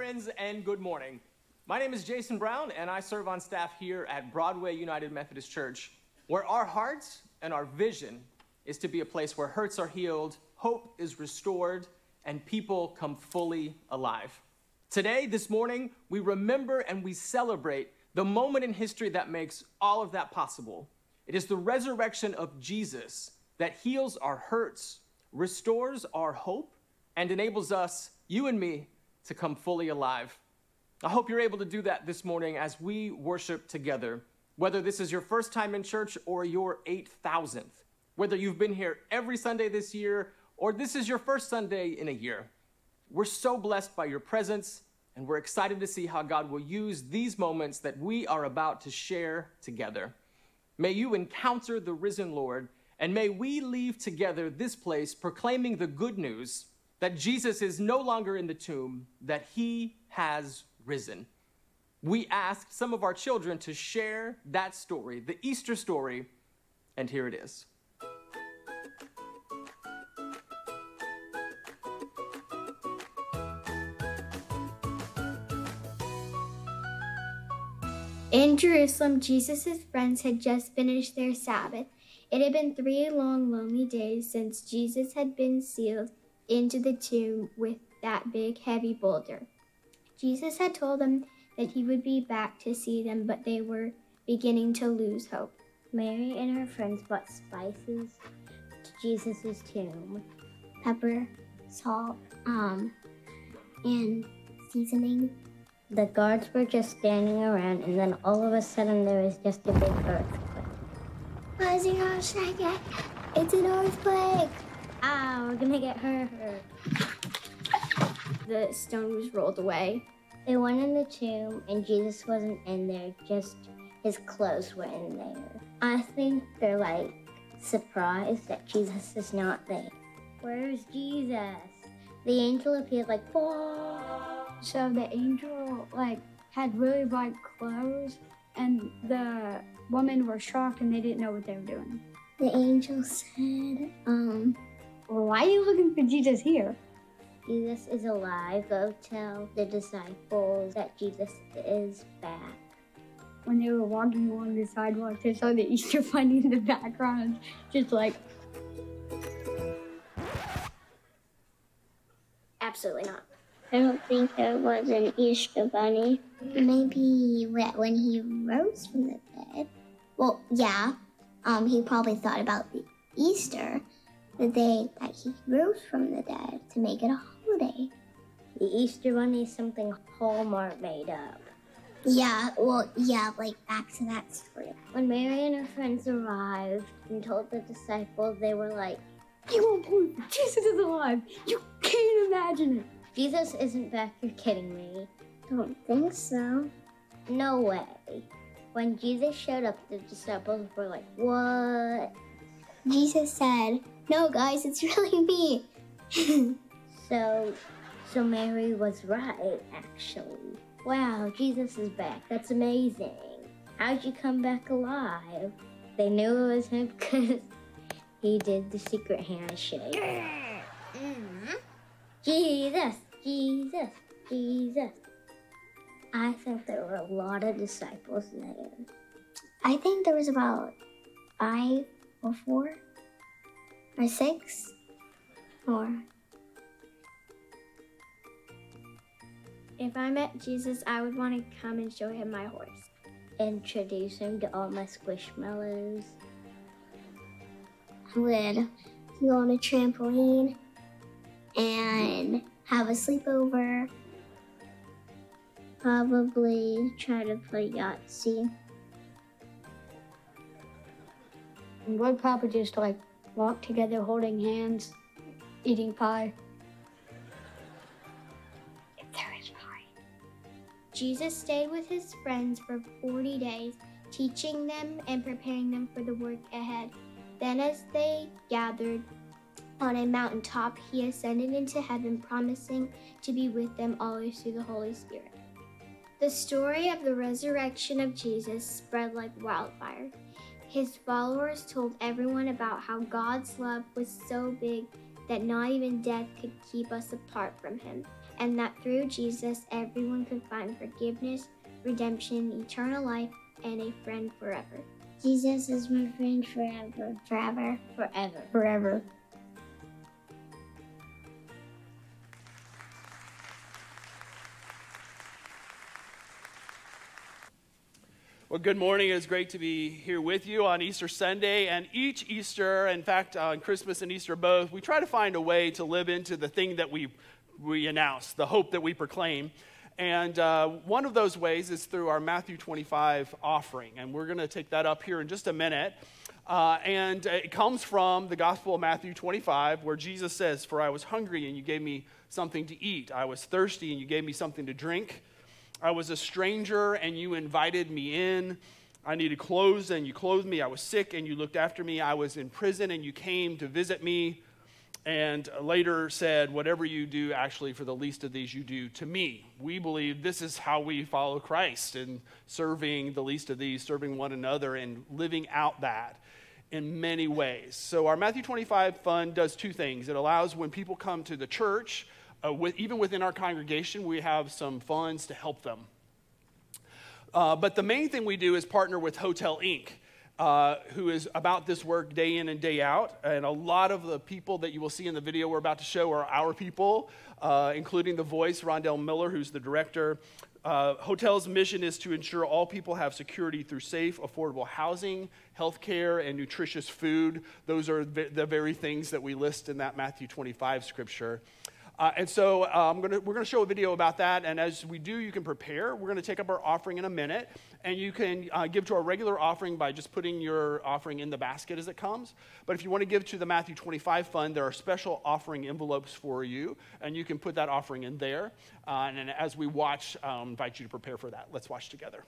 friends, and good morning. My name is Jason Brown, and I serve on staff here at Broadway United Methodist Church, where our hearts and our vision is to be a place where hurts are healed, hope is restored, and people come fully alive. Today, this morning, we remember and we celebrate the moment in history that makes all of that possible. It is the resurrection of Jesus that heals our hurts, restores our hope, and enables us, you and me, to come fully alive. I hope you're able to do that this morning as we worship together, whether this is your first time in church or your 8,000th, whether you've been here every Sunday this year or this is your first Sunday in a year. We're so blessed by your presence, and we're excited to see how God will use these moments that we are about to share together. May you encounter the risen Lord, and may we leave together this place proclaiming the good news that Jesus is no longer in the tomb, that he has risen. We asked some of our children to share that story, the Easter story, and here it is. In Jerusalem, Jesus' friends had just finished their Sabbath. It had been 3 long, lonely days since Jesus had been sealed into the tomb with that big, heavy boulder. Jesus had told them that he would be back to see them, but they were beginning to lose hope. Mary and her friends brought spices to Jesus' tomb. Pepper, salt, and seasoning. The guards were just standing around, and then all of a sudden there was just a big earthquake. Fuzzy House Shacket, it's an earthquake! Ow, we're gonna get hurt. The stone was rolled away. They went in the tomb, and Jesus wasn't in there, just his clothes were in there. I think they're surprised that Jesus is not there. Where's Jesus? The angel appeared whoa! So the angel had really bright clothes, and the women were shocked and they didn't know what they were doing. The angel said, well, why are you looking for Jesus here? Jesus is alive. Go tell the disciples that Jesus is back. When they were walking along the sidewalk, they saw the Easter bunny in the background, just Absolutely not. I don't think there was an Easter bunny. Maybe when he rose from the dead. Well, yeah. He probably thought about the Easter, the day that he rose from the dead, to make it a holiday. The Easter bunny is something Hallmark made up. Yeah, back to that story. When Mary and her friends arrived and told the disciples, they were like, "You won't believe it. Jesus is alive. You can't imagine it." Jesus isn't back, you're kidding me. Don't think so. No way. When Jesus showed up, the disciples were like, what? Jesus said, "No, guys, it's really me." So Mary was right, actually. Wow, Jesus is back. That's amazing. How'd you come back alive? They knew it was him because he did the secret handshake. Jesus, Jesus, Jesus. I think there were a lot of disciples there. I think there was about 5 or 4 or 6 or... If I met Jesus, I would want to come and show him my horse. Introduce him to all my squishmallows. I would go on a trampoline and have a sleepover. Probably try to play Yahtzee. And we'd probably just walk together holding hands, eating pie. If there is pie. Jesus stayed with his friends for 40 days, teaching them and preparing them for the work ahead. Then as they gathered on a mountaintop, he ascended into heaven, promising to be with them always through the Holy Spirit. The story of the resurrection of Jesus spread like wildfire. His followers told everyone about how God's love was so big that not even death could keep us apart from him. and that through Jesus, everyone could find forgiveness, redemption, eternal life, and a friend forever. Jesus is my friend forever. Forever. Forever. Forever. Well, good morning. It's great to be here with you on Easter Sunday. And each Easter, in fact, on Christmas and Easter both, we try to find a way to live into the thing that we announce, the hope that we proclaim. And one of those ways is through our Matthew 25 offering. And we're going to take that up here in just a minute. And it comes from the Gospel of Matthew 25, where Jesus says, "For I was hungry, and you gave me something to eat. I was thirsty, and you gave me something to drink. I was a stranger, and you invited me in. I needed clothes, and you clothed me. I was sick, and you looked after me. I was in prison, and you came to visit me." And later said, "Whatever you do actually for the least of these, you do to me." We believe this is how we follow Christ, in serving the least of these, serving one another, and living out that in many ways. So our Matthew 25 fund does two things. It allows when people come to the church, even within our congregation, we have some funds to help them. But the main thing we do is partner with Hotel Inc., who is about this work day in and day out. And a lot of the people that you will see in the video we're about to show are our people, including the voice, Rondell Miller, who's the director. Hotel's mission is to ensure all people have security through safe, affordable housing, healthcare, and nutritious food. Those are the very things that we list in that Matthew 25 scripture. And so we're going to show a video about that, and as we do, you can prepare. We're going to take up our offering in a minute, and you can give to our regular offering by just putting your offering in the basket as it comes. But if you want to give to the Matthew 25 fund, there are special offering envelopes for you, and you can put that offering in there. And as we watch, I invite you to prepare for that. Let's watch together.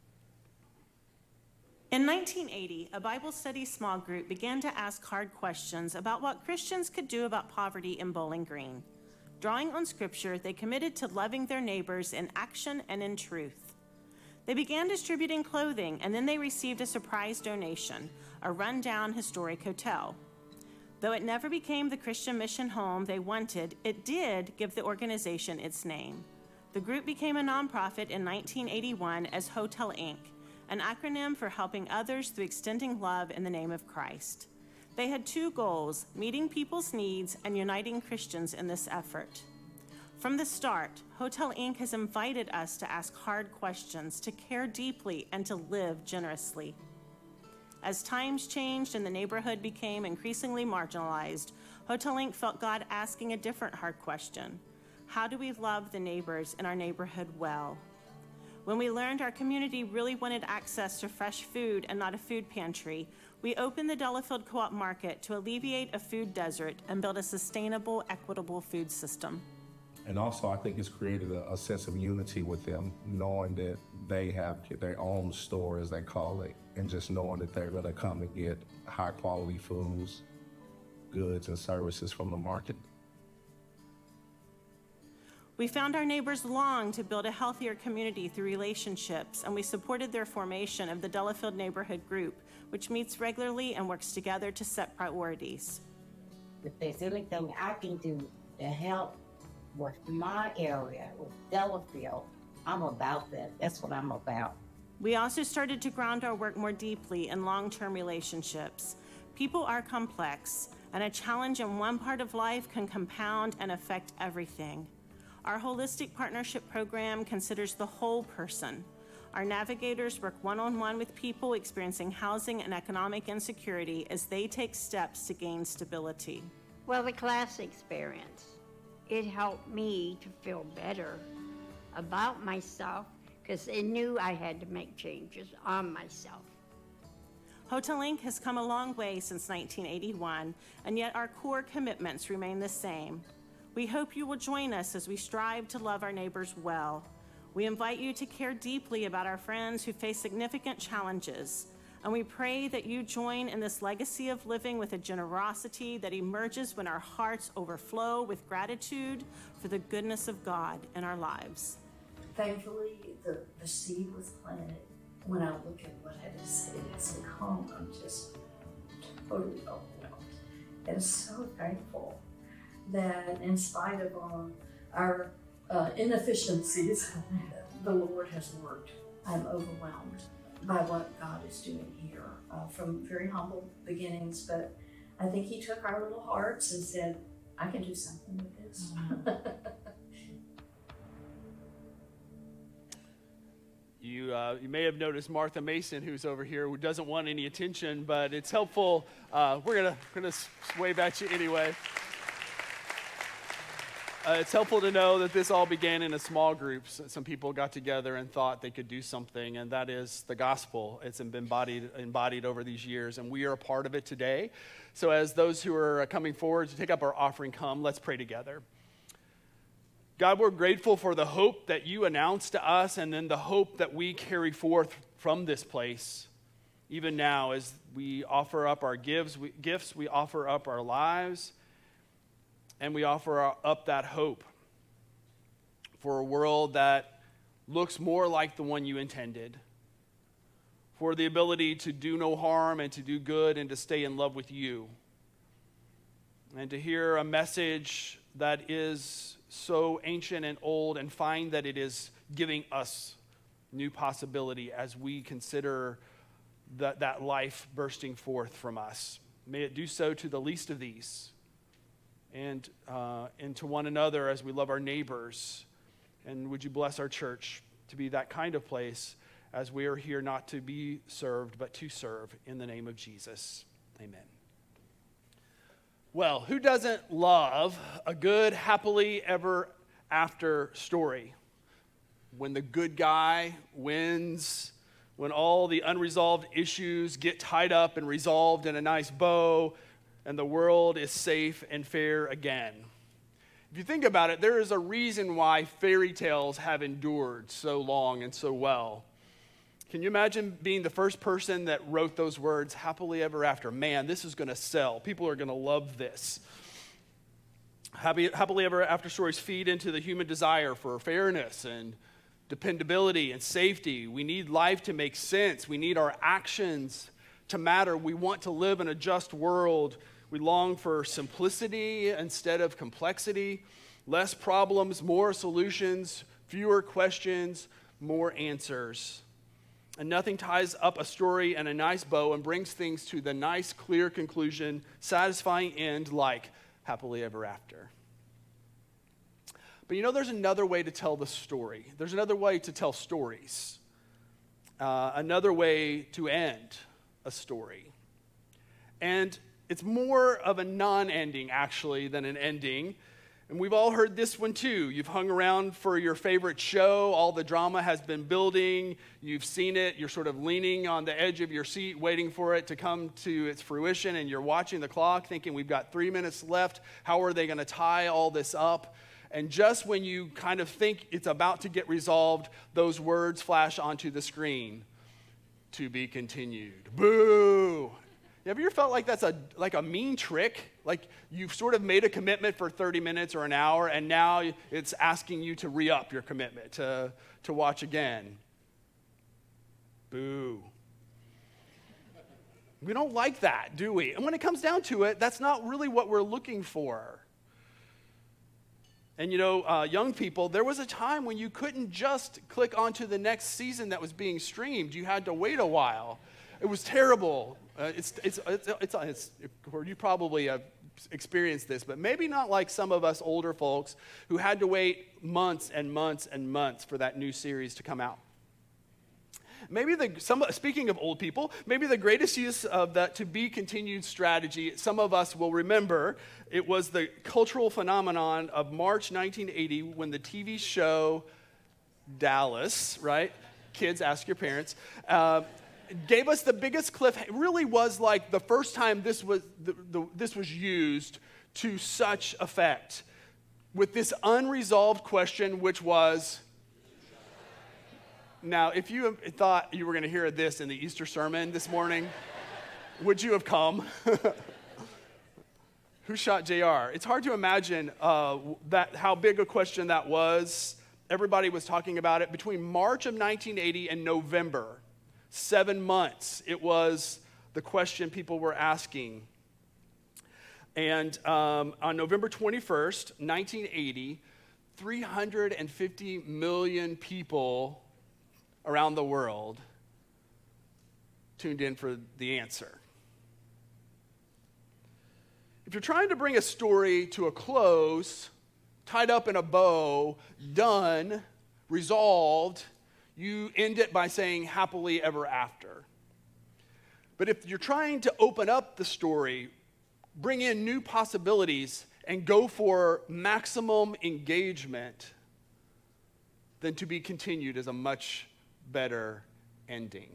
In 1980, a Bible study small group began to ask hard questions about what Christians could do about poverty in Bowling Green. Drawing on Scripture, they committed to loving their neighbors in action and in truth. They began distributing clothing, and then they received a surprise donation, a rundown historic hotel. Though it never became the Christian mission home they wanted, it did give the organization its name. The group became a nonprofit in 1981 as Hotel Inc., an acronym for helping others through extending love in the name of Christ. They had two goals: meeting people's needs and uniting Christians in this effort. From the start, Hotel Inc. has invited us to ask hard questions, to care deeply, and to live generously. As times changed and the neighborhood became increasingly marginalized, Hotel Inc. felt God asking a different hard question: how do we love the neighbors in our neighborhood well? When we learned our community really wanted access to fresh food and not a food pantry, we opened the Delafield Co-op Market to alleviate a food desert and build a sustainable, equitable food system. And also, I think it's created a sense of unity with them, knowing that they have their own store, as they call it, and just knowing that they're going to come and get high-quality foods, goods, and services from the market. We found our neighbors longed to build a healthier community through relationships, and we supported their formation of the Delafield Neighborhood Group, which meets regularly and works together to set priorities. If there's anything I can do to help with my area, with Delafield, I'm about that. That's what I'm about. We also started to ground our work more deeply in long-term relationships. People are complex, and a challenge in one part of life can compound and affect everything. Our holistic partnership program considers the whole person. Our navigators work one-on-one with people experiencing housing and economic insecurity as they take steps to gain stability. Well, the class experience, it helped me to feel better about myself because it knew I had to make changes on myself. Hotel Inc. has come a long way since 1981, and yet our core commitments remain the same. We hope you will join us as we strive to love our neighbors well. We invite you to care deeply about our friends who face significant challenges, and we pray that you join in this legacy of living with a generosity that emerges when our hearts overflow with gratitude for the goodness of God in our lives. Thankfully, the seed was planted. When I look at what it has become, I'm just totally overwhelmed and so thankful that in spite of our inefficiencies, the Lord has worked. I'm overwhelmed by what God is doing here from very humble beginnings, but I think He took our little hearts and said, I can do something with this. You may have noticed Martha Mason, who's over here, who doesn't want any attention, but it's helpful. We're gonna wave at you anyway. It's helpful to know that this all began in a small group. Some people got together and thought they could do something, and that is the gospel. It's been embodied over these years, and we are a part of it today. So as those who are coming forward to take up our offering come, let's pray together. God, we're grateful for the hope that you announced to us, and then the hope that we carry forth from this place. Even now, as we offer up our gifts, we offer up our lives, and we offer up that hope for a world that looks more like the one you intended, for the ability to do no harm and to do good and to stay in love with you, and to hear a message that is so ancient and old and find that it is giving us new possibility as we consider that life bursting forth from us. May it do so to the least of these, and to one another as we love our neighbors. And would you bless our church to be that kind of place as we are here not to be served, but to serve, in the name of Jesus. Amen. Well, who doesn't love a good, happily ever after story? When the good guy wins, when all the unresolved issues get tied up and resolved in a nice bow, and the world is safe and fair again. If you think about it, there is a reason why fairy tales have endured so long and so well. Can you imagine being the first person that wrote those words, happily ever after? Man, this is going to sell. People are going to love this. Happily ever after stories feed into the human desire for fairness and dependability and safety. We need life to make sense. We need our actions to matter. We want to live in a just world. We long for simplicity instead of complexity, less problems, more solutions, fewer questions, more answers. And nothing ties up a story and a nice bow and brings things to the nice, clear conclusion, satisfying end like happily ever after. But there's another way to tell the story. There's another way to tell stories. Another way to end a story. And it's more of a non-ending, actually, than an ending. And we've all heard this one, too. You've hung around for your favorite show. All the drama has been building. You've seen it. You're sort of leaning on the edge of your seat, waiting for it to come to its fruition. And you're watching the clock, thinking, we've got 3 minutes left. How are they going to tie all this up? And just when you kind of think it's about to get resolved, those words flash onto the screen. To be continued. Boo! Have you ever felt like that's a mean trick? Like you've sort of made a commitment for 30 minutes or an hour, and now it's asking you to re-up your commitment, to watch again. Boo. We don't like that, do we? And when it comes down to it, that's not really what we're looking for. And young people, there was a time when you couldn't just click onto the next season that was being streamed. You had to wait a while. It was terrible. You probably have experienced this, but maybe not like some of us older folks who had to wait months and months and months for that new series to come out. Maybe speaking of old people, maybe the greatest use of that to be continued strategy, some of us will remember, it was the cultural phenomenon of March 1980 when the TV show Dallas, right? Kids, ask your parents. Gave us the biggest cliff. It really was like the first time this was used to such effect, with this unresolved question, which was. Now, if you thought you were going to hear this in the Easter sermon this morning, would you have come? Who shot JR? It's hard to imagine how big a question that was. Everybody was talking about it. Between March of 1980 and November, 7 months, it was the question people were asking. And on November 21st, 1980, 350 million people around the world tuned in for the answer. If you're trying to bring a story to a close, tied up in a bow, done, resolved, you end it by saying happily ever after. But if you're trying to open up the story, bring in new possibilities, and go for maximum engagement, then to be continued is a much better ending.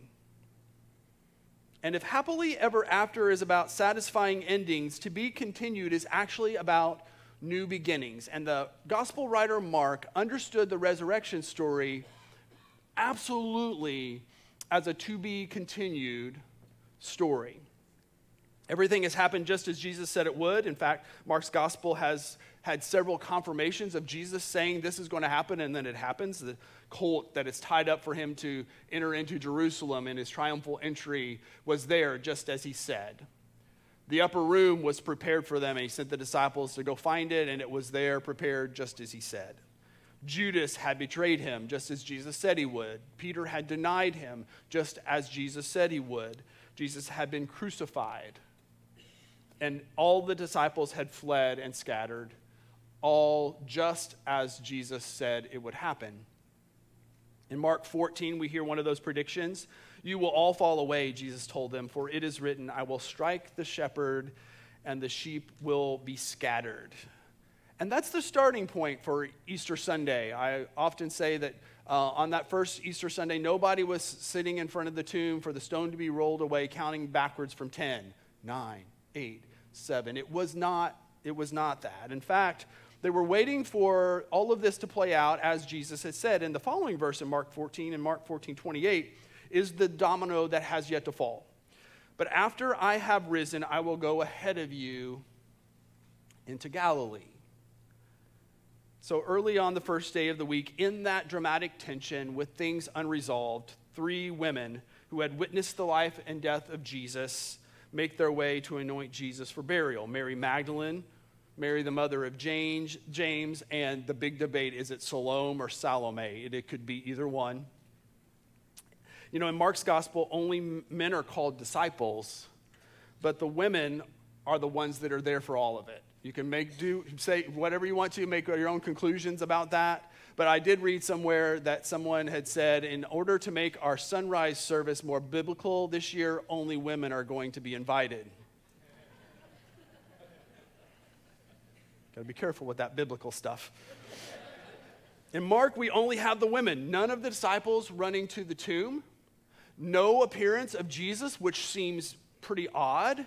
And if happily ever after is about satisfying endings, to be continued is actually about new beginnings. And the gospel writer Mark understood the resurrection story absolutely as a to be continued story. Everything has happened just as Jesus said it would. In fact, Mark's gospel has had several confirmations of Jesus saying this is going to happen, and then it happens. The colt that is tied up for him to enter into Jerusalem in his triumphal entry was there just as he said. The upper room was prepared for them, and he sent the disciples to go find it, and it was there prepared just as he said. Judas had betrayed him just as Jesus said he would. Peter had denied him just as Jesus said he would. Jesus had been crucified. And all the disciples had fled and scattered, all just as Jesus said it would happen. In Mark 14, we hear one of those predictions. You will all fall away, Jesus told them, for it is written, I will strike the shepherd and the sheep will be scattered. And that's the starting point for Easter Sunday. I often say that on that first Easter Sunday, nobody was sitting in front of the tomb for the stone to be rolled away, counting backwards from 10, 9, 8, 7. It was not that. In fact, they were waiting for all of this to play out as Jesus had said. And the following verse in Mark 14 and Mark 14:28 is the domino that has yet to fall. But after I have risen, I will go ahead of you into Galilee. So early on the first day of the week, in that dramatic tension with things unresolved, 3 women who had witnessed the life and death of Jesus make their way to anoint Jesus for burial. Mary Magdalene, Mary the mother of James, and the big debate, is it Salome or Salome? It could be either one. You know, in Mark's gospel, only men are called disciples, but the women are the ones that are there for all of it. You can say whatever you want to, make your own conclusions about that. But I did read somewhere that someone had said, in order to make our sunrise service more biblical this year, only women are going to be invited. Got to be careful with that biblical stuff. In Mark, we only have the women. None of the disciples running to the tomb. No appearance of Jesus, which seems pretty odd.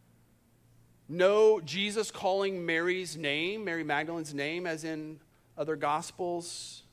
No Jesus calling Mary's name, Mary Magdalene's name, as in other gospels.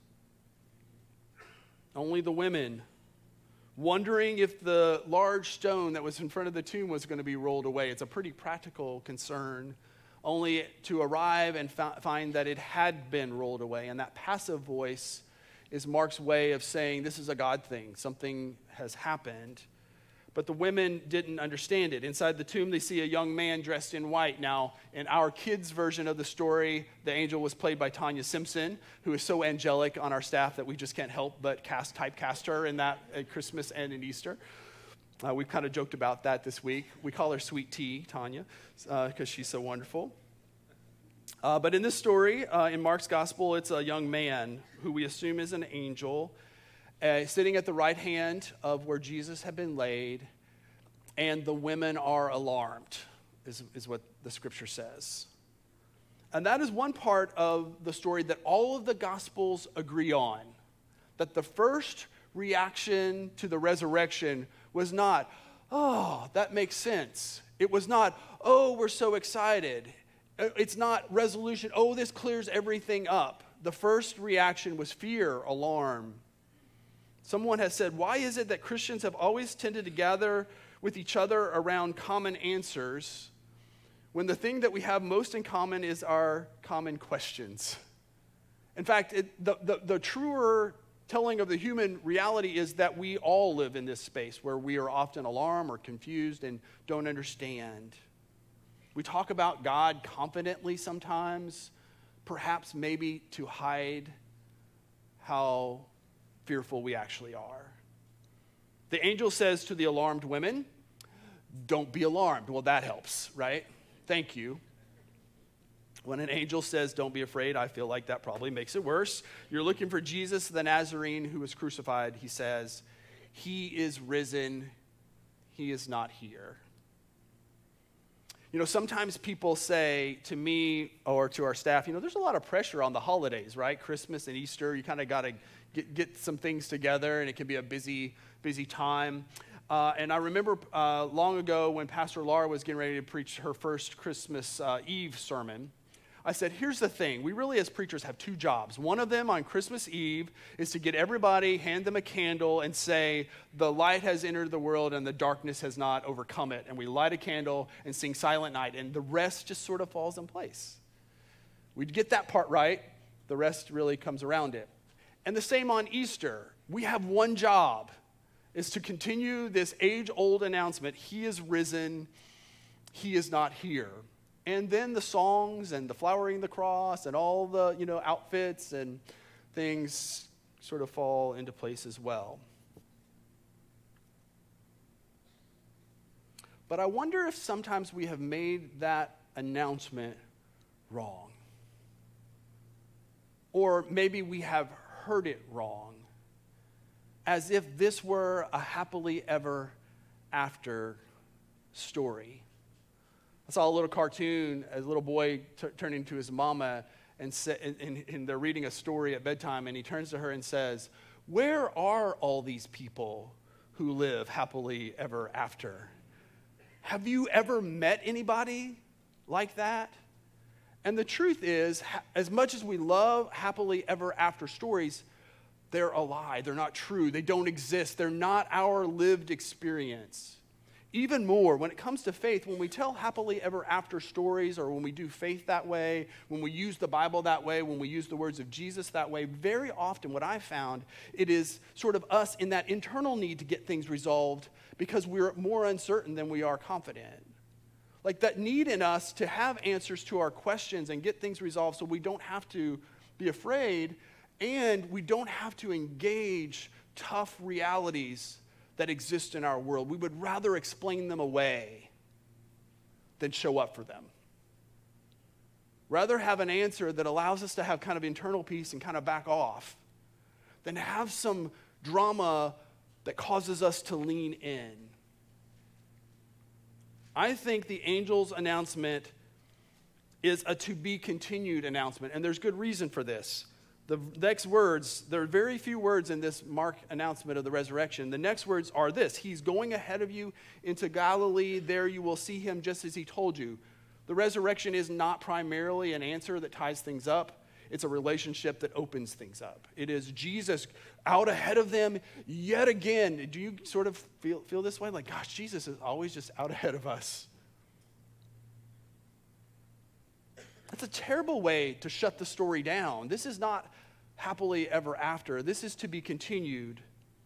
Only the women, wondering if the large stone that was in front of the tomb was going to be rolled away. It's a pretty practical concern, only to arrive and find that it had been rolled away. And that passive voice is Mark's way of saying this is a God thing. Something has happened. But the women didn't understand it. Inside the tomb, they see a young man dressed in white. Now, in our kids' version of the story, the angel was played by Tanya Simpson, who is so angelic on our staff that we just can't help but typecast her in that at Christmas and in Easter. We've kind of joked about that this week. We call her Sweet Tea, Tanya, because she's so wonderful. But in this story, in Mark's gospel, it's a young man who we assume is an angel, sitting at the right hand of where Jesus had been laid, and the women are alarmed, is what the scripture says. And that is one part of the story that all of the gospels agree on, that the first reaction to the resurrection was not, oh, that makes sense. It was not, oh, we're so excited. It's not resolution, oh, this clears everything up. The first reaction was fear, alarm. Someone has said, why is it that Christians have always tended to gather with each other around common answers when the thing that we have most in common is our common questions? In fact, the truer telling of the human reality is that we all live in this space where we are often alarmed or confused and don't understand. We talk about God confidently sometimes, perhaps maybe to hide how fearful we actually are. The angel says to the alarmed women, don't be alarmed. Well, that helps, right? Thank you. When an angel says, don't be afraid, I feel like that probably makes it worse. You're looking for Jesus, the Nazarene, who was crucified. He says, he is risen. He is not here. Sometimes people say to me or to our staff, there's a lot of pressure on the holidays, right? Christmas and Easter, you kind of got to get some things together, and it can be a busy time. And I remember long ago when Pastor Laura was getting ready to preach her first Christmas Eve sermon, I said, here's the thing. We really, as preachers, have two jobs. One of them on Christmas Eve is to get everybody, hand them a candle, and say, the light has entered the world and the darkness has not overcome it. And we light a candle and sing Silent Night, and the rest just sort of falls in place. We get that part right. The rest really comes around it. And the same on Easter. We have one job, is to continue this age-old announcement, he is risen, he is not here. And then the songs and the flowering the cross and all the, outfits and things sort of fall into place as well. But I wonder if sometimes we have made that announcement wrong. Or maybe we have heard it wrong, as if this were a happily ever after story. I saw a little cartoon, a little boy turning to his mama, and they're reading a story at bedtime, and he turns to her and says, where are all these people who live happily ever after? Have you ever met anybody like that? And the truth is, as much as we love happily ever after stories, they're a lie. They're not true. They don't exist. They're not our lived experience. Even more, when it comes to faith, when we tell happily ever after stories, or when we do faith that way, when we use the Bible that way, when we use the words of Jesus that way, very often what I've found, it is sort of us in that internal need to get things resolved because we're more uncertain than we are confident. Like that need in us to have answers to our questions and get things resolved so we don't have to be afraid and we don't have to engage tough realities that exist in our world. We would rather explain them away than show up for them. Rather have an answer that allows us to have kind of internal peace and kind of back off than have some drama that causes us to lean in. I think the angel's announcement is a to be continued announcement, and there's good reason for this. The next words, there are very few words in this Mark announcement of the resurrection. The next words are this: he's going ahead of you into Galilee. There you will see him just as he told you. The resurrection is not primarily an answer that ties things up. It's a relationship that opens things up. It is Jesus out ahead of them yet again. Do you sort of feel this way? Like, gosh, Jesus is always just out ahead of us. That's a terrible way to shut the story down. This is not happily ever after. This is to be continued.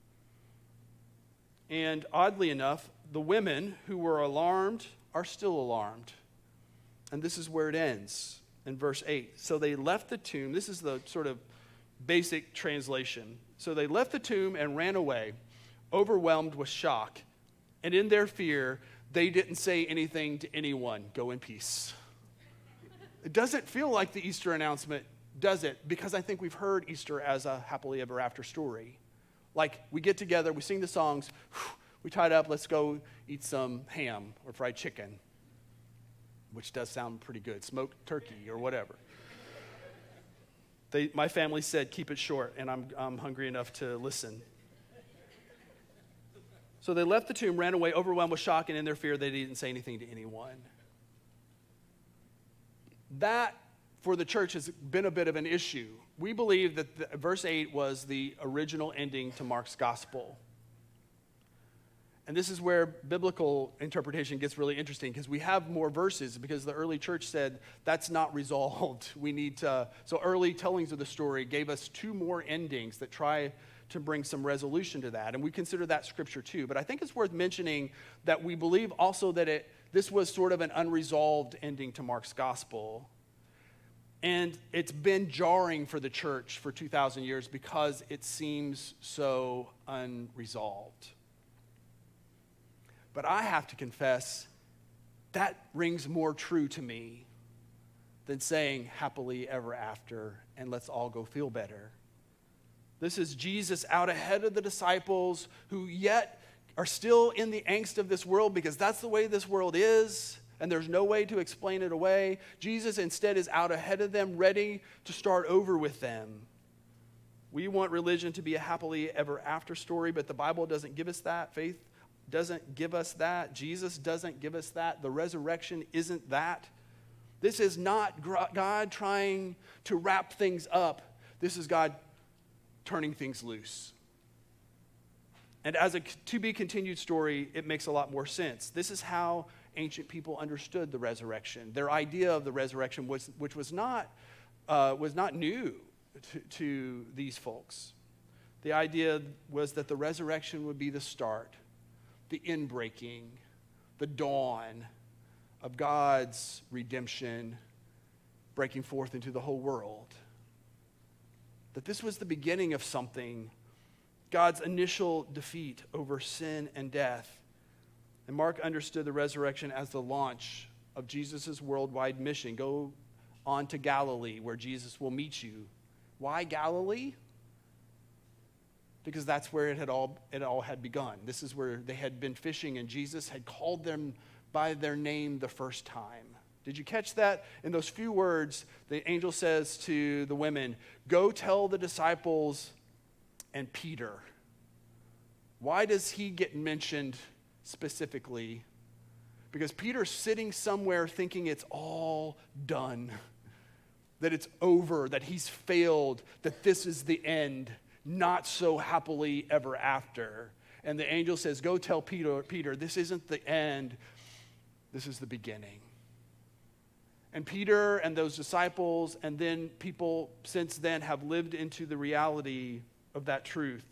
And oddly enough, the women who were alarmed are still alarmed. And this is where it ends in verse 8. So they left the tomb. This is the sort of basic translation. So they left the tomb and ran away, overwhelmed with shock. And in their fear, they didn't say anything to anyone. Go in peace. It doesn't feel like the Easter announcement, does it? Because I think we've heard Easter as a happily ever after story. Like, we get together, we sing the songs, we tie it up, let's go eat some ham or fried chicken, which does sound pretty good, smoked turkey or whatever. My family said, keep it short, and I'm hungry enough to listen. So they left the tomb, ran away, overwhelmed with shock, and in their fear, they didn't say anything to anyone. That, for the church, has been a bit of an issue. We believe that verse 8 was the original ending to Mark's gospel. And this is where biblical interpretation gets really interesting, because we have more verses, because the early church said that's not resolved. So early tellings of the story gave us two more endings that try to bring some resolution to that. And we consider that scripture too. But I think it's worth mentioning that we believe also that this was sort of an unresolved ending to Mark's gospel. And it's been jarring for the church for 2,000 years because it seems so unresolved. But I have to confess, that rings more true to me than saying happily ever after and let's all go feel better. This is Jesus out ahead of the disciples who yet are still in the angst of this world because that's the way this world is. And there's no way to explain it away. Jesus instead is out ahead of them, ready to start over with them. We want religion to be a happily ever after story, but the Bible doesn't give us that. Faith doesn't give us that. Jesus doesn't give us that. The resurrection isn't that. This is not God trying to wrap things up. This is God turning things loose. And as a to-be-continued story, it makes a lot more sense. This is how ancient people understood the resurrection. Their idea of the resurrection which was not new to these folks. The idea was that the resurrection would be the start, the inbreaking, the dawn of God's redemption breaking forth into the whole world. That this was the beginning of something, God's initial defeat over sin and death. And Mark understood the resurrection as the launch of Jesus' worldwide mission. Go on to Galilee where Jesus will meet you. Why Galilee? Because that's where it all had begun. This is where they had been fishing and Jesus had called them by their name the first time. Did you catch that? In those few words, the angel says to the women, go tell the disciples and Peter. Why does he get mentioned specifically? Because Peter's sitting somewhere thinking it's all done, that it's over, that he's failed, that this is the end, not so happily ever after. And the angel says, go tell Peter, this isn't the end, this is the beginning. And Peter and those disciples and then people since then have lived into the reality of that truth.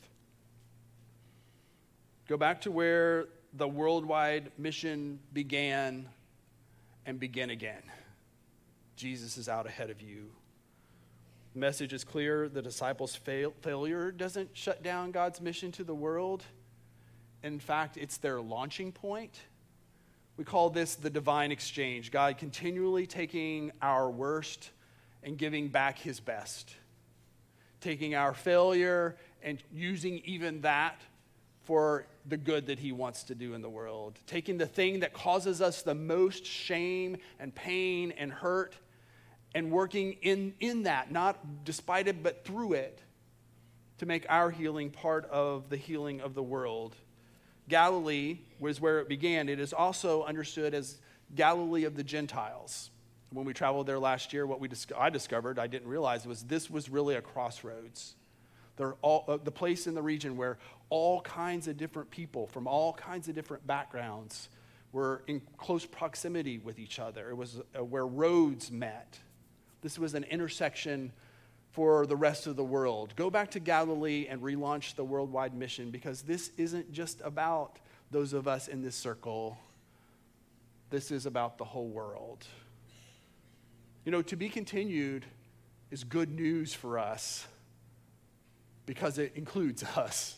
Go back to where the worldwide mission began and begin again. Jesus is out ahead of you. The message is clear. The disciples' failure doesn't shut down God's mission to the world. In fact, it's their launching point. We call this the divine exchange. God continually taking our worst and giving back his best. Taking our failure and using even that for the good that he wants to do in the world. Taking the thing that causes us the most shame and pain and hurt and working in that, not despite it, but through it, to make our healing part of the healing of the world. Galilee was where it began. It is also understood as Galilee of the Gentiles. When we traveled there last year, I discovered, I didn't realize, this was really a crossroads. They're all the place in the region where all kinds of different people from all kinds of different backgrounds were in close proximity with each other. It was where roads met. This was an intersection for the rest of the world. Go back to Galilee and relaunch the worldwide mission, because this isn't just about those of us in this circle. This is about the whole world. You know, to be continued is good news for us because it includes us.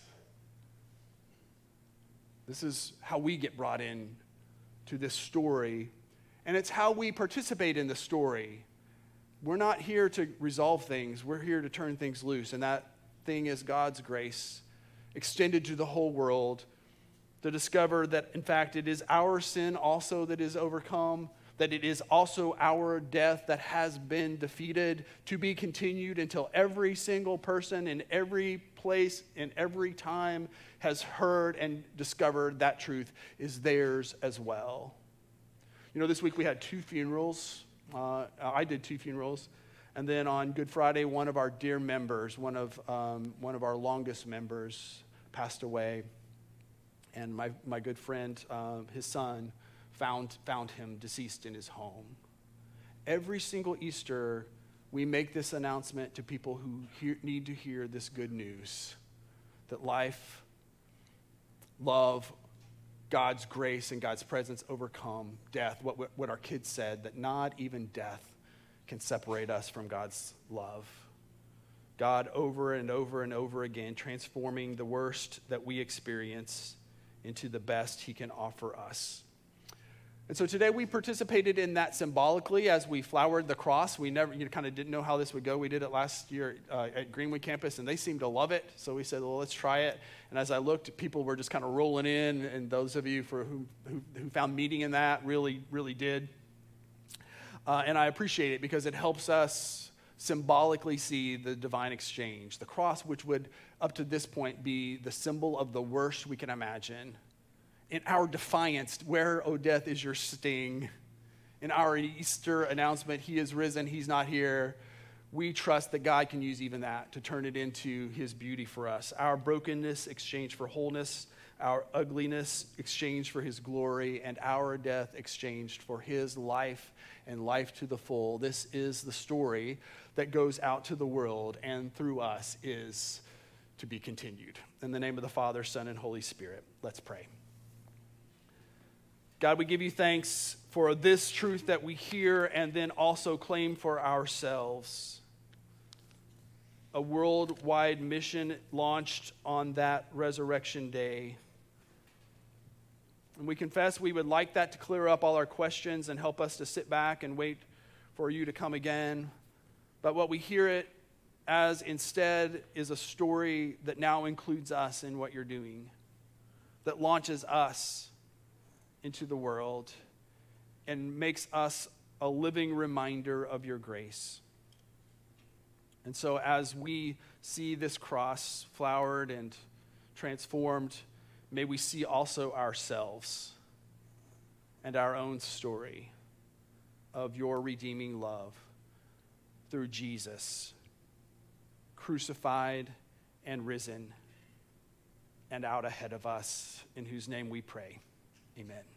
This is how we get brought in to this story, and it's how we participate in the story. We're not here to resolve things. We're here to turn things loose. And that thing is God's grace extended to the whole world, to discover that, in fact, it is our sin also that is overcome, that it is also our death that has been defeated, to be continued until every single person in every place, in every time, has heard and discovered that truth is theirs as well. You know, this week we had 2 funerals. I did 2 funerals, and then on Good Friday, one of our dear members, one of our longest members, passed away, and my good friend, his son, found him deceased in his home. Every single Easter, we make this announcement to people who need to hear this good news, that life, love, God's grace and God's presence overcome death. What our kids said, that not even death can separate us from God's love. God, over and over and over again, transforming the worst that we experience into the best he can offer us. And so today we participated in that symbolically as we flowered the cross. We never, kind of didn't know how this would go. We did it last year at Greenwood campus, and they seemed to love it. So we said, well, let's try it. And as I looked, people were just kind of rolling in, and those of you who found meaning in that really, really did. And I appreciate it because it helps us symbolically see the divine exchange. The cross, which would, up to this point, be the symbol of the worst we can imagine. In our defiance, where, O death, is your sting? In our Easter announcement, he is risen, he's not here. We trust that God can use even that to turn it into his beauty for us. Our brokenness exchanged for wholeness, our ugliness exchanged for his glory, and our death exchanged for his life and life to the full. This is the story that goes out to the world and through us is to be continued. In the name of the Father, Son, and Holy Spirit, let's pray. God, we give you thanks for this truth that we hear and then also claim for ourselves. A worldwide mission launched on that resurrection day. And we confess we would like that to clear up all our questions and help us to sit back and wait for you to come again. But what we hear it as instead is a story that now includes us in what you're doing, that launches us into the world and makes us a living reminder of your grace. And so as we see this cross flowered and transformed, may we see also ourselves and our own story of your redeeming love through Jesus, crucified and risen and out ahead of us, in whose name we pray. Amen.